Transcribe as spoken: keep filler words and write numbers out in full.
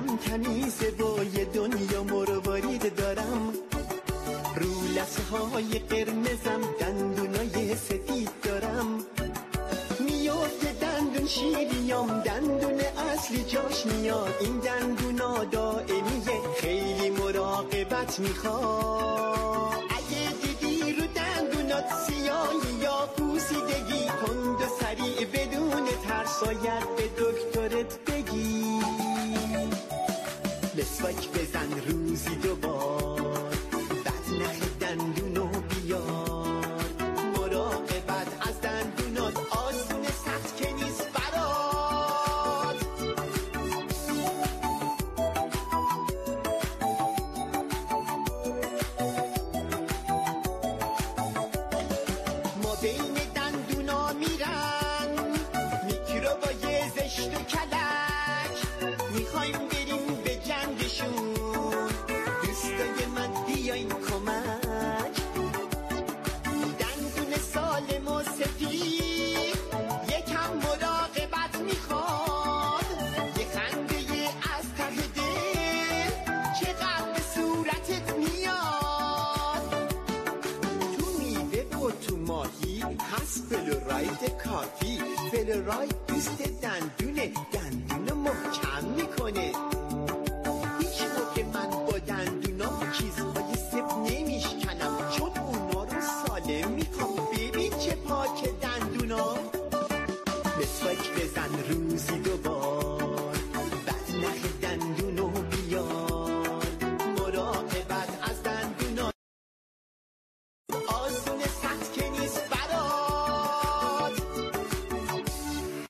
دندونم تمیزه و یه دنیا مروارید دارم، رو لثه های قرمزم دندونای سفید دارم، میفته دندون شیریام دندون اصلی جاش میاد، این دندونا دائمیه خیلی مراقبت میخواد. اگه دیدی رو دندونات سیاهی یا پوسیدگی، تند و سریع بدون ترسایت به دکترت بگی، مسواک بزن روزی دو بار، بعد نخ دندونو بیار، مراقبت از دندونات آسون سخت که نیست برات. ما بین دندونا میرن میکروبای زشت و کلک، میخوایم بریم به جنگشون، دوستای من بیاین کمک. دندون سالم و سفید یکم مراقبت میخواد، یه خنده از ته دل چقدر به صورتت میاد. تو میوه و تو ماهی هست فلوراید کافی، فلوراید دوست دندونه، دندون محکم میکنه.